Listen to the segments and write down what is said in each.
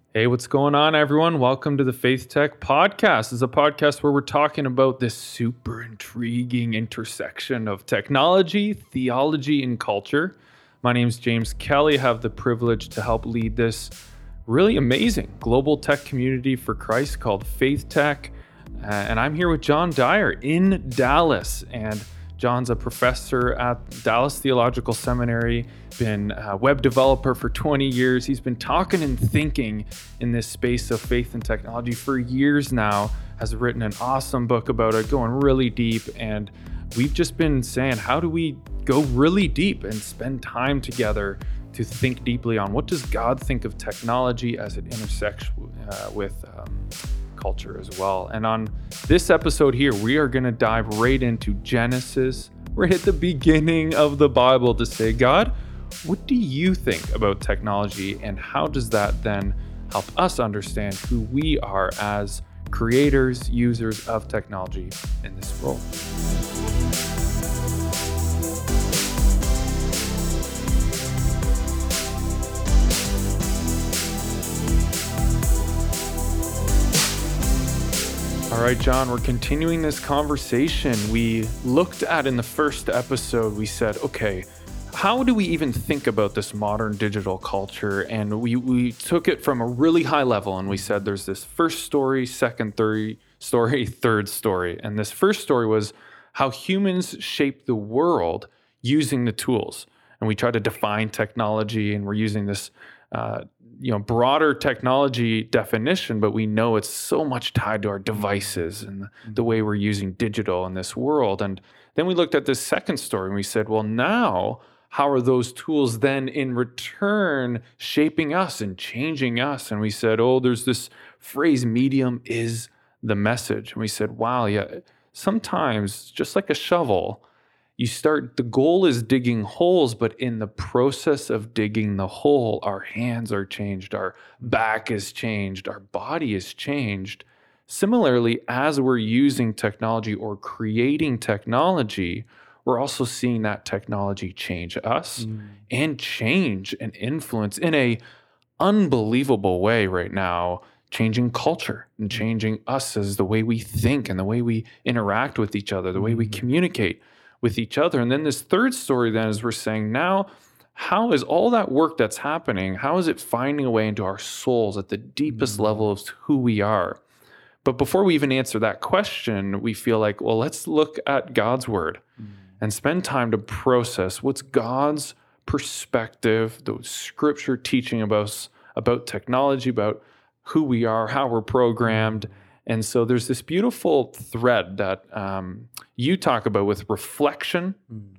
Hey, what's going on, everyone? Welcome to the Faith Tech Podcast. This is a podcast where we're talking about this super intriguing intersection of technology, theology, and culture. My name is James Kelly. I have the privilege to help lead this really amazing global tech community for Christ called Faith Tech. And I'm here with John Dyer in Dallas. And John's a professor at Dallas Theological Seminary, been a web developer for 20 years. He's been talking and thinking in this space of faith and technology for years now, has written an awesome book about it, going really deep. And we've just been saying, how do we go really deep and spend time together to think deeply on what does God think of technology as it intersects with culture as well. And on this episode here, we are going to dive right into Genesis. We're at the beginning of the Bible to say, God, what do you think about technology, and how does that then help us understand who we are as creators, users of technology in this world? All right, John, we're continuing this conversation. We looked at in the first episode, we said, okay, how do we even think about this modern digital culture? And we took it from a really high level, and we said there's this first story, second story, third story. And this first story was how humans shape the world using the tools. And we try to define technology, and we're using this broader technology definition, but we know it's so much tied to our devices and the way we're using digital in this world. And then we looked at this second story and we said, well, now how are those tools then in return shaping us and changing us? And we said, oh, there's this phrase, medium is the message. And we said, wow, yeah, sometimes just like a shovel, the goal is digging holes, but in the process of digging the hole, our hands are changed, our back is changed, our body is changed. Similarly, as we're using technology or creating technology, we're also seeing that technology change us and change and influence in a unbelievable way right now, changing culture and changing us as the way we think and the way we interact with each other, the way we communicate with each other. And then this third story then is we're saying now, how is all that work that's happening, how is it finding a way into our souls at the deepest level of who we are? But before we even answer that question, we feel like, well, let's look at God's word and spend time to process what's God's perspective, the scripture teaching about technology, about who we are, how we're programmed. And so there's this beautiful thread that you talk about with reflection.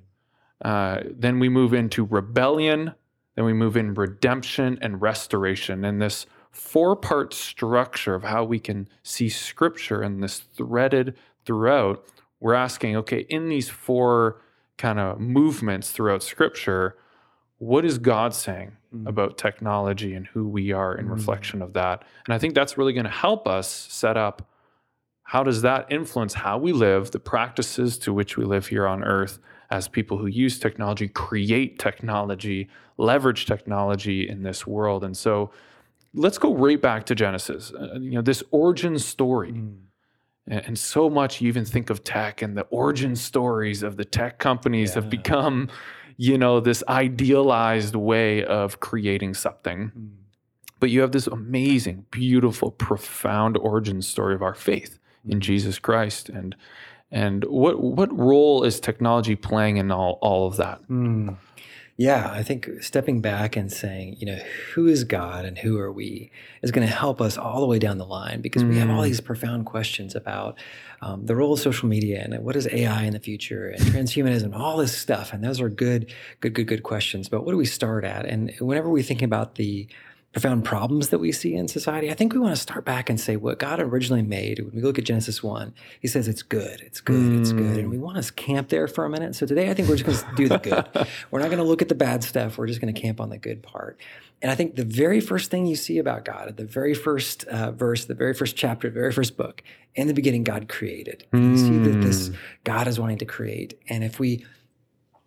Then we move into rebellion. Then we move in redemption and restoration. And this four-part structure of how we can see scripture and this threaded throughout, we're asking, okay, in these four kind of movements throughout scripture, what is God saying about technology and who we are in reflection of that? And I think that's really going to help us set up how does that influence how we live, the practices to which we live here on earth as people who use technology, create technology, leverage technology in this world. And so let's go right back to Genesis, this origin story. And so much you even think of tech and the origin stories of the tech companies have become this idealized way of creating something. But you have this amazing, beautiful, profound origin story of our faith in Jesus Christ. And what role is technology playing in all of that? Yeah, I think stepping back and saying, who is God and who are we is going to help us all the way down the line, because we have all these profound questions about the role of social media and what is AI in the future and transhumanism, all this stuff. And those are good questions. But what do we start at? And whenever we think about the profound problems that we see in society, I think we want to start back and say what God originally made. When we look at Genesis 1, he says it's good, it's good, it's good. And we want to camp there for a minute. So today I think we're just going to do the good. We're not going to look at the bad stuff. We're just going to camp on the good part. And I think the very first thing you see about God, at the very first verse, the very first chapter, the very first book, in the beginning God created. And you see that this God is wanting to create. And if we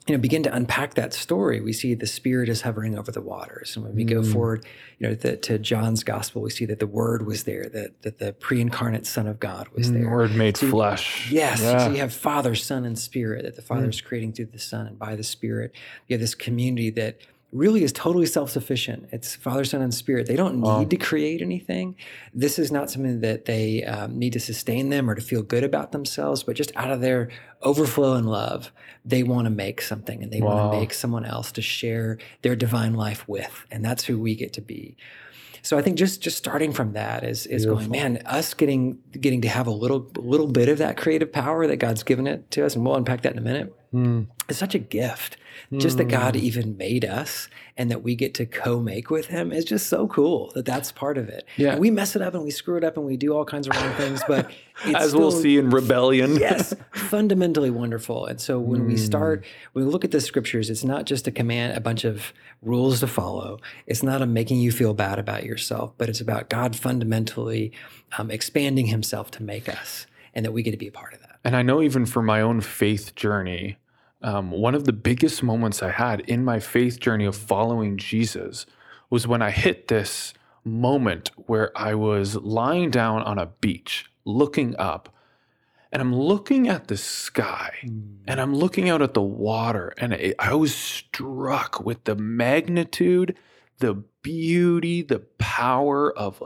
begin to unpack that story, we see the Spirit is hovering over the waters. And when we go forward, to John's gospel, we see that the Word was there, that the pre-incarnate Son of God was there. Word made flesh. Yes. Yeah. So you have Father, Son, and Spirit, that the Father is creating through the Son and by the Spirit. You have this community that really is totally self-sufficient. It's Father, Son, and Spirit. They don't need to create anything. This is not something that they need to sustain them or to feel good about themselves, but just out of their overflow in love, they want to make something, and they want to make someone else to share their divine life with. And that's who we get to be. So I think just starting from that is going, man, us getting to have a little bit of that creative power that God's given it to us, and we'll unpack that in a minute. It's such a gift. Just that God even made us and that we get to co-make with him is just so cool that's part of it. Yeah. And we mess it up and we screw it up and we do all kinds of wrong things, but it's as we'll see in Rebellion. Yes, fundamentally wonderful. And so when we look at the scriptures, it's not just a bunch of rules to follow. It's not a making you feel bad about yourself, but it's about God fundamentally expanding himself to make us, and that we get to be a part of that. And I know even for my own faith journey, one of the biggest moments I had in my faith journey of following Jesus was when I hit this moment where I was lying down on a beach, looking up, and I'm looking at the sky, and I'm looking out at the water, and I was struck with the magnitude, the beauty, the power of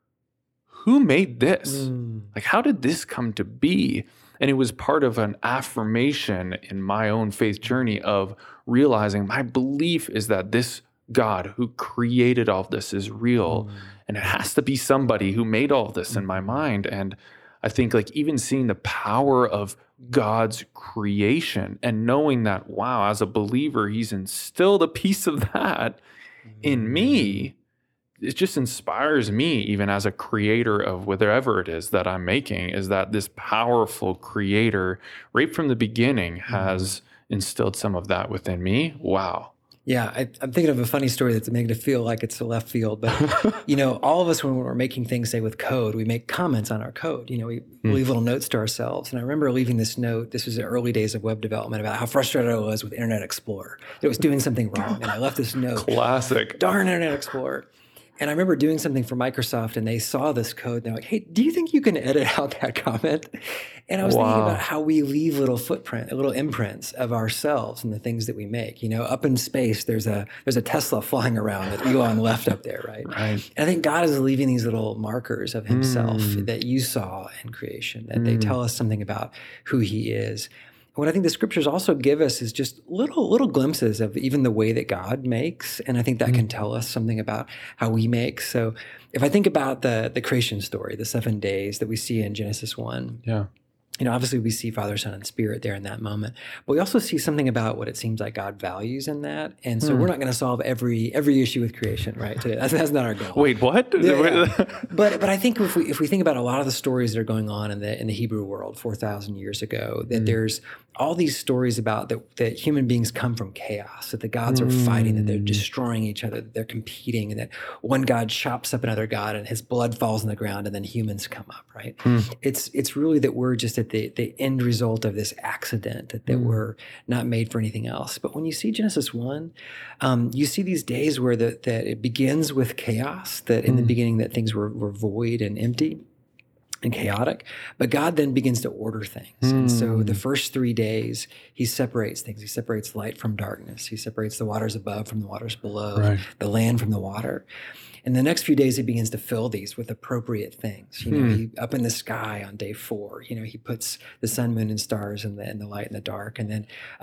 who made this? How did this come to be? And it was part of an affirmation in my own faith journey of realizing my belief is that this God who created all of this is real. And it has to be somebody who made all of this in my mind. And I think even seeing the power of God's creation and knowing that, wow, as a believer, he's instilled a piece of that in me. It just inspires me, even as a creator of whatever it is that I'm making, is that this powerful creator right from the beginning has instilled some of that within me. Wow. Yeah, I'm thinking of a funny story that's making it feel like it's a left field. But, all of us, when we're making things, say with code, we make comments on our code. We leave little notes to ourselves. And I remember leaving this note. This was the early days of web development, about how frustrated I was with Internet Explorer. It was doing something wrong. And I left this note. Classic. Darn Internet Explorer. And I remember doing something for Microsoft, and they saw this code. And they're like, hey, do you think you can edit out that comment? And I was thinking about how we leave little imprints of ourselves and the things that we make. Up in space, there's a Tesla flying around that Elon left up there, right? Right. And I think God is leaving these little markers of himself that you saw in creation, that they tell us something about who he is. What I think the scriptures also give us is just little glimpses of even the way that God makes. And I think that can tell us something about how we make. So if I think about the creation story, the 7 days that we see in Genesis 1, obviously we see Father, Son, and Spirit there in that moment, but we also see something about what it seems like God values in that. And so we're not going to solve every issue with creation, right? Today. That's not our goal. Wait, what? Yeah. But I think if we think about a lot of the stories that are going on in the Hebrew world 4,000 years ago, that there's all these stories about that human beings come from chaos, that the gods are fighting, that they're destroying each other, that they're competing, and that one god chops up another god and his blood falls on the ground and then humans come up, right? It's really that we're just at the end result of this accident, that we're not made for anything else. But when you see Genesis 1, you see these days where that it begins with chaos, that in the beginning that things were void and empty and chaotic, but God then begins to order things. And so the first 3 days, he separates things. He separates light from darkness. He separates the waters above from the waters below, the land from the water. And the next few days, he begins to fill these with appropriate things. He up in the sky on day 4, he puts the sun, moon, and stars in the light and the dark. And then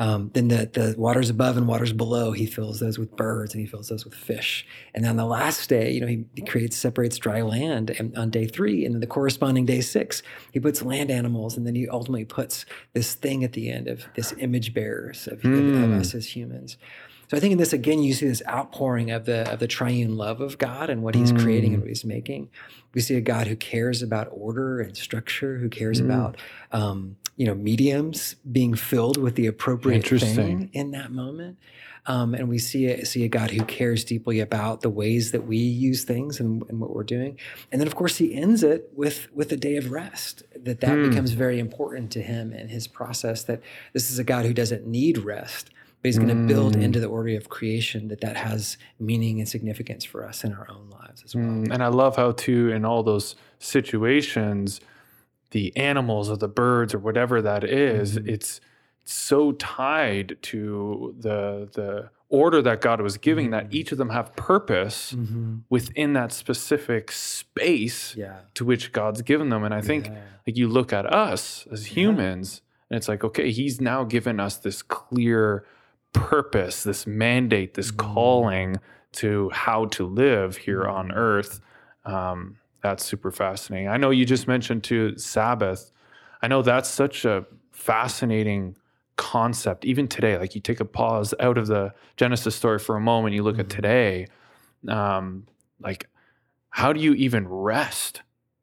the waters above and waters below, he fills those with birds, and he fills those with fish. And on the last day, he separates dry land on day 3. And then the corresponding day 6, he puts land animals. And then he ultimately puts this thing at the end of this image bearers of us as humans. So I think in this, again, you see this outpouring of the triune love of God and what he's creating and what he's making. We see a God who cares about order and structure, who cares about, mediums being filled with the appropriate thing in that moment. And we see a God who cares deeply about the ways that we use things and what we're doing. And then, of course, he ends it with a day of rest, that becomes very important to him and his process, that this is a God who doesn't need rest, but he's going to build into the order of creation that has meaning and significance for us in our own lives as well. And I love how too, in all those situations, the animals or the birds or whatever that is, it's so tied to the order that God was giving, that each of them have purpose within that specific space to which God's given them. And I think like you look at us as humans and it's like, okay, he's now given us this clear purpose, this mandate, this calling to how to live here on earth. That's super fascinating. I know you just mentioned too, Sabbath. I know that's such a fascinating concept. Even today, like you take a pause out of the Genesis story for a moment, you look at today, like how do you even rest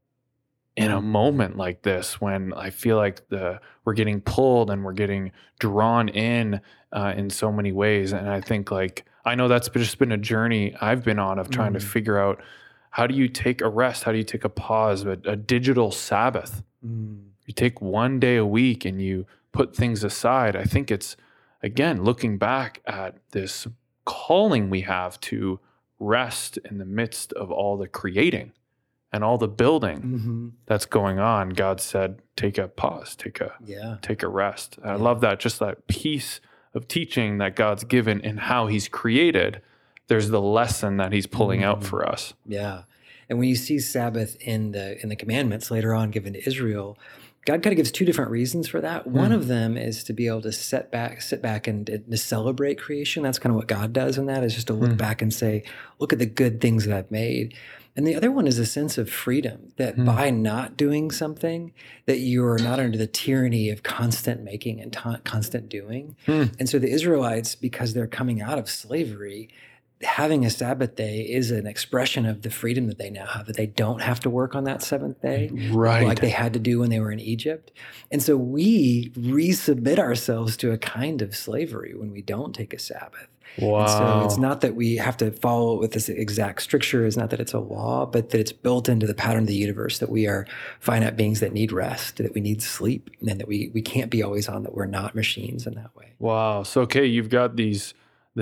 in a moment like this when I feel like we're getting pulled and we're getting drawn in so many ways. And I think like, I know that's just been a journey I've been on of trying to figure out, how do you take a rest? How do you take a pause, a digital Sabbath? You take one day a week and you put things aside. I think it's, again, looking back at this calling we have to rest in the midst of all the creating and all the building that's going on. God said, take a pause, take a rest. I love that, just that piece of teaching that God's given in how he's created. There's the lesson that he's pulling out for us. Yeah. And when you see Sabbath in the commandments later on given to Israel, God kind of gives two different reasons for that. One of them is to be able to sit back and to celebrate creation. That's kind of what God does in that, is just to look back and say, look at the good things that I've made. And the other one is a sense of freedom, that by not doing something, that you're not under the tyranny of constant making and constant doing. And so the Israelites, because they're coming out of slavery, having a Sabbath day is an expression of the freedom that they now have, that they don't have to work on that seventh day like they had to do when they were in Egypt. And so we resubmit ourselves to a kind of slavery when we don't take a Sabbath. Wow. And so it's not that we have to follow it with this exact stricture. It's not that it's a law, but that it's built into the pattern of the universe, that we are finite beings that need rest, that we need sleep, and that we can't be always on, that we're not machines in that way. Wow. So, okay, you've got this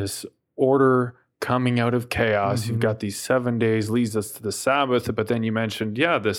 order coming out of chaos. You've got these 7 days, leads us to the Sabbath, but then you mentioned,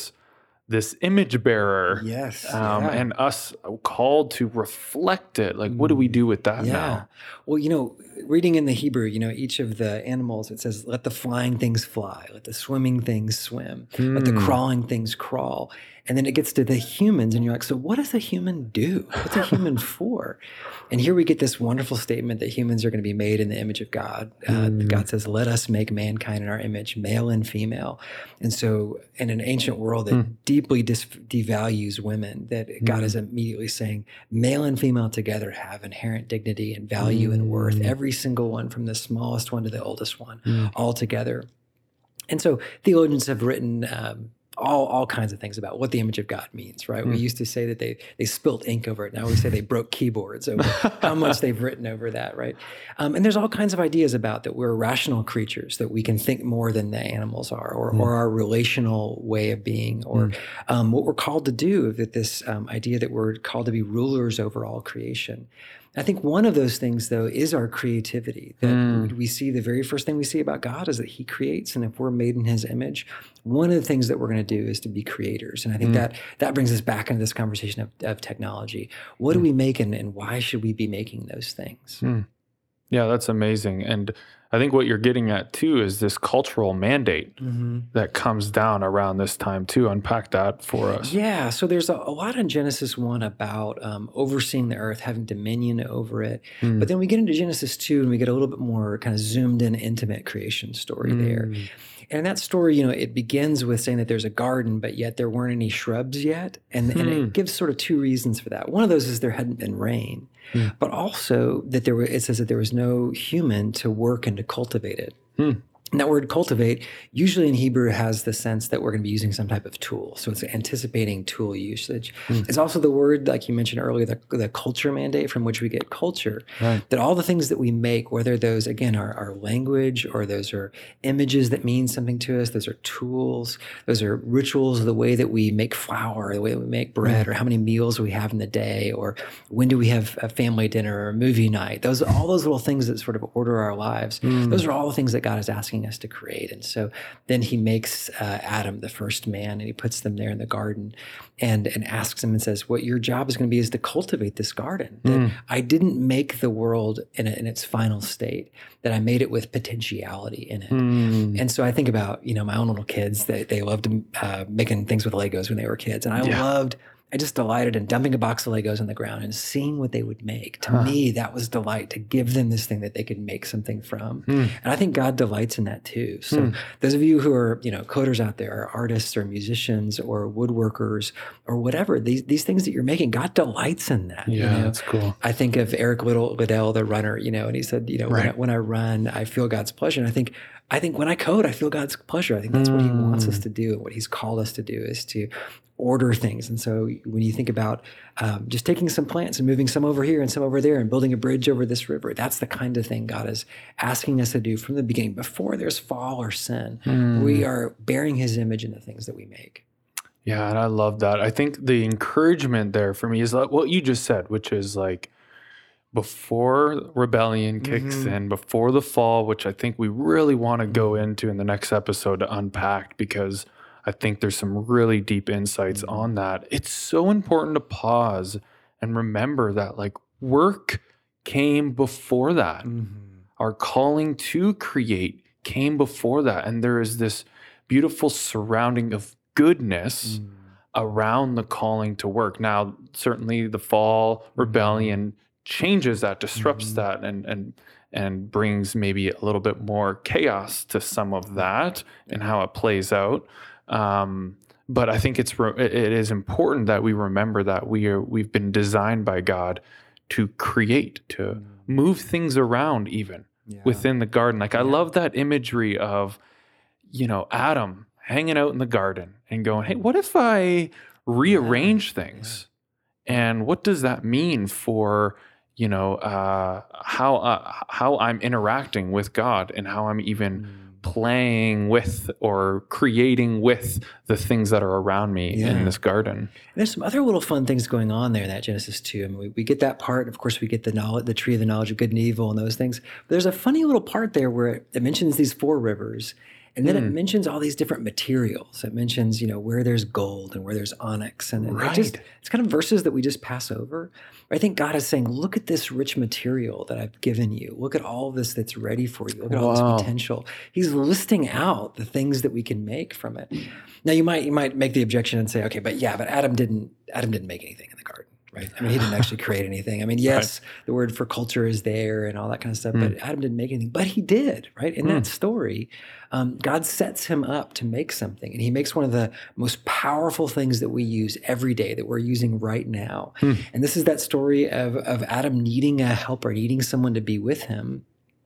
this image bearer, and us called to reflect it. Like, what do we do with that now? Well, reading in the Hebrew, each of the animals, it says, let the flying things fly, let the swimming things swim, let the crawling things crawl. And then it gets to the humans, and you're like, so what does a human do? What's a human for? And here we get this wonderful statement that humans are going to be made in the image of God. God says, let us make mankind in our image, male and female. And so in an ancient world that deeply devalues women, that God is immediately saying, male and female together have inherent dignity and value and worth, every single one, from the smallest one to the oldest one, all together. And so theologians have written all kinds of things about what the image of God means, right? We used to say that they spilt ink over it. Now we say they broke keyboards over how much they've written over that, right? And there's all kinds of ideas about that we're rational creatures, that we can think more than the animals are, or our relational way of being, or what we're called to do, that this idea that we're called to be rulers over all creation. I think one of those things, though, is our creativity. That we see, the very first thing we see about God is that he creates. And if we're made in his image, one of the things that we're going to do is to be creators. And I think that brings us back into this conversation of technology. What do we make, and why should we be making those things? Yeah, that's amazing. And I think what you're getting at too is this cultural mandate that comes down around this time too. Unpack that for us. Yeah, so there's a lot in Genesis 1 about overseeing the earth, having dominion over it. But then we get into Genesis 2 and we get a little bit more kind of zoomed in, intimate creation story there. And in that story, it begins with saying that there's a garden, but yet there weren't any shrubs yet. And it gives sort of two reasons for that. One of those is there hadn't been rain, but also that it says that there was no human to work and to cultivate it. And that word cultivate usually in Hebrew has the sense that we're going to be using some type of tool. So it's anticipating tool usage. It's also the word, like you mentioned earlier, the culture mandate from which we get culture. Right. That all the things that we make, whether those, again, are language or those are images that mean something to us, those are tools, those are rituals, the way that we make flour, the way that we make bread, or how many meals we have in the day, or when do we have a family dinner or a movie night. All those little things that sort of order our lives, those are all the things that God is asking us to create. And so then he makes Adam the first man, and he puts them there in the garden and asks him and says, what your job is going to be is to cultivate this garden. That I didn't make the world in its final state, that I made it with potentiality in it. And so I think about, my own little kids, they loved making things with Legos when they were kids. And I just delighted in dumping a box of Legos on the ground and seeing what they would make. To me, that was delight, to give them this thing that they could make something from. And I think God delights in that too. So those of you who are, coders out there, or artists or musicians or woodworkers or whatever, these things that you're making, God delights in that. Yeah, that's cool. I think of Eric Liddell, the runner, and he said, when I run, I feel God's pleasure. And I think when I code, I feel God's pleasure. I think that's what he wants us to do. And what he's called us to do is to order things. And so when you think about just taking some plants and moving some over here and some over there and building a bridge over this river, that's the kind of thing God is asking us to do from the beginning, before there's fall or sin. We are bearing his image in the things that we make. Yeah, and I love that. I think the encouragement there for me is like what you just said, which is like, before rebellion kicks in, before the fall, which I think we really want to go into in the next episode to unpack, because I think there's some really deep insights on that. It's so important to pause and remember that like work came before that. Our calling to create came before that. And there is this beautiful surrounding of goodness around the calling to work. Now, certainly the fall, rebellion changes that, disrupts that, and brings maybe a little bit more chaos to some of that and how it plays out. But I think it is important that we remember that we've been designed by God to create, to move things around even within the garden. Like I love that imagery of, Adam hanging out in the garden and going, hey, what if I rearrange things? And what does that mean for, how I'm interacting with God, and how I'm even playing with or creating with the things that are around me in this garden. And there's some other little fun things going on there in that Genesis 2. I mean, we get that part. Of course, we get the tree of the knowledge of good and evil and those things. But there's a funny little part there where it mentions these 4 rivers. And then it mentions all these different materials. It mentions, where there's gold and where there's onyx. And it's kind of verses that we just pass over. I think God is saying, look at this rich material that I've given you. Look at all this that's ready for you. Look at all this potential. He's listing out the things that we can make from it. Now, you might make the objection and say, okay, but Adam didn't make anything in the garden. Right. I mean, he didn't actually create anything. I mean, yes, the word for culture is there and all that kind of stuff, but Adam didn't make anything. But he did, right? In that story, God sets him up to make something. And he makes one of the most powerful things that we use every day, that we're using right now. And this is that story of Adam needing a helper, needing someone to be with him.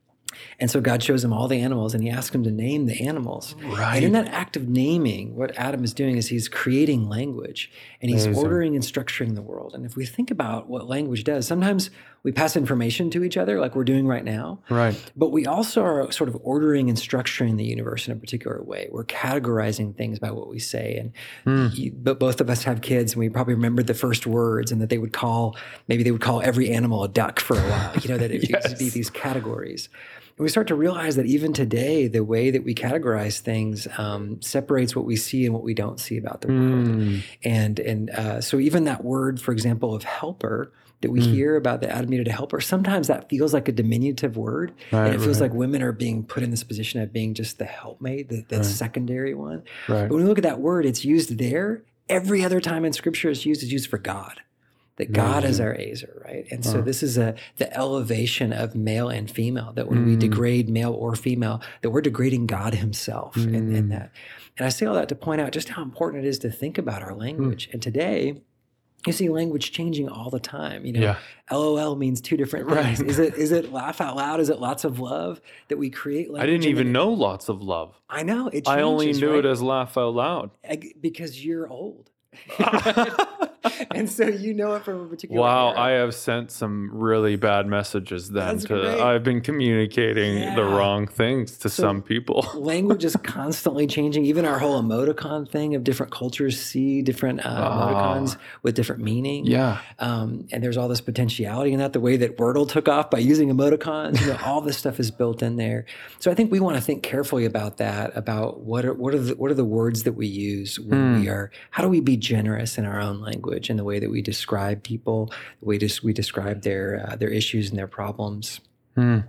And so God shows him all the animals, and he asks him to name the animals. Right. And in that act of naming, what Adam is doing is he's creating language, and he's ordering and structuring the world. And if we think about what language does, sometimes we pass information to each other like we're doing right now. Right. But we also are sort of ordering and structuring the universe in a particular way. We're categorizing things by what we say. And but both of us have kids, and we probably remembered the first words, and that they would call every animal a duck for a while, that it used to be these categories. And we start to realize that even today, the way that we categorize things separates what we see and what we don't see about the world. And so even that word, for example, of helper that we hear about, that Adam needed a helper, sometimes that feels like a diminutive word. And it feels like women are being put in this position of being just the helpmate, the secondary one. But when we look at that word, it's used there. Every other time in Scripture it's used for God. That God is our Azer, right? And so this is the elevation of male and female, that when we degrade male or female, that we're degrading God himself in that. And I say all that to point out just how important it is to think about our language. And today, You see language changing all the time. Yeah. LOL means two different things. Right. Is it laugh out loud? Is it lots of love that we create language? I didn't and even then- know lots of love. I know it changes. I only knew right? it as laugh out loud. Because you're old. And so you know it from a particular Wow, era. I have sent some really bad messages then. That's great. I've been communicating the Yeah. wrong things to some people. Language is constantly changing. Even our whole emoticon thing of different cultures see different emoticons with different meaning. Yeah. And there's all this potentiality in that. The way that Wordle took off by using emoticons, all this stuff is built in there. So I think we want to think carefully about that. About what are the words that we use when we are. How do we be generous in our own language and the way that we describe people, the way we describe their issues and their problems. And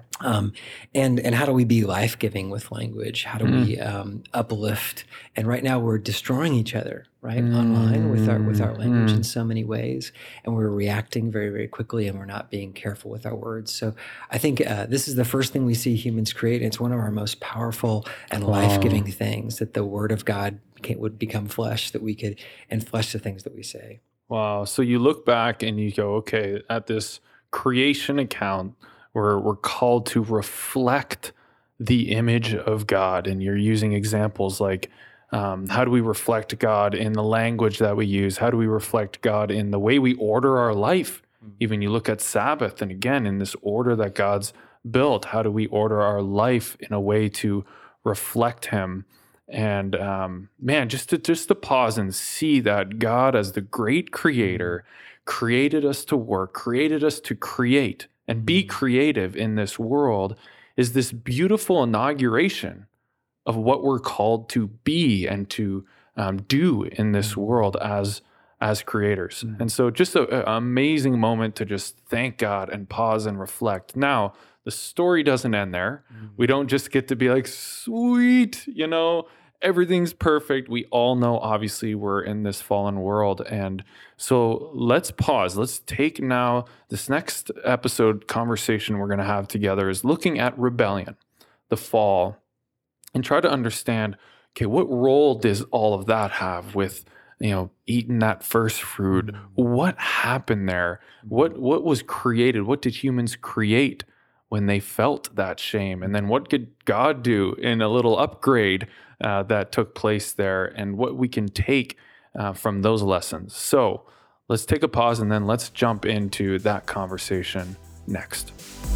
how do we be life-giving with language? How do we uplift? And right now we're destroying each other, right, online with our language in so many ways, and we're reacting very, very quickly, and we're not being careful with our words. So I think this is the first thing we see humans create. It's one of our most powerful and life-giving things, that the Word of God would become flesh, that we could enflesh the things that we say. Wow. So you look back and you go, okay, at this creation account, we're called to reflect the image of God. And you're using examples like, how do we reflect God in the language that we use? How do we reflect God in the way we order our life? Even you look at Sabbath, and again, in this order that God's built, how do we order our life in a way to reflect Him? And man, just to pause and see that God, as the great creator, created us to work, created us to create and be creative in this world, is this beautiful inauguration of what we're called to be and to do in this world as creators. And so just an amazing moment to just thank God and pause and reflect. Now, the story doesn't end there. We don't just get to be like, sweet, everything's perfect. We all know, obviously, we're in this fallen world. And so let's pause. Let's take now this next episode conversation we're going to have together is looking at rebellion, the fall, and try to understand, okay, what role does all of that have with, eating that first fruit? What happened there? What was created? What did humans create when they felt that shame? And then what could God do in a little upgrade that took place there, and what we can take from those lessons? So let's take a pause and then let's jump into that conversation next.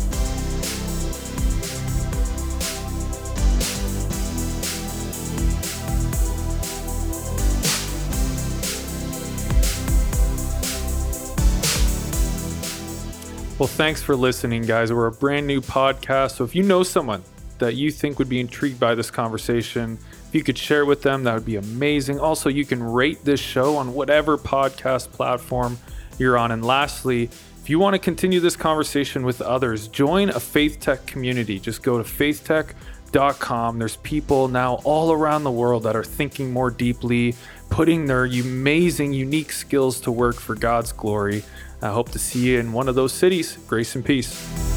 Well, thanks for listening, guys. We're a brand new podcast. So if you know someone that you think would be intrigued by this conversation, if you could share with them, that would be amazing. Also, you can rate this show on whatever podcast platform you're on. And lastly, if you want to continue this conversation with others, join a Faith Tech community. Just go to faithtech.com. There's people now all around the world that are thinking more deeply, putting their amazing, unique skills to work for God's glory. I hope to see you in one of those cities. Grace and peace.